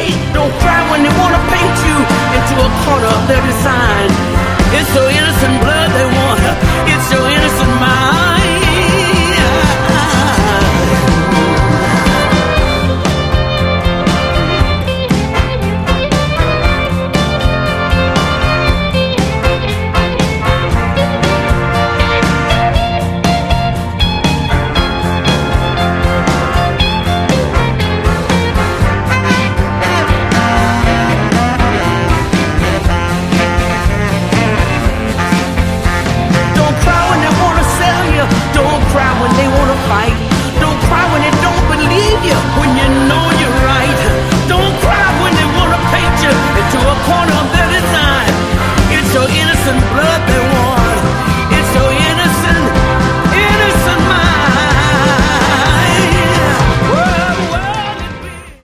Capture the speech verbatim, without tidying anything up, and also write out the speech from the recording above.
Don't cry when they wanna paint you into a corner of their design. It's your innocent blood they want. It's your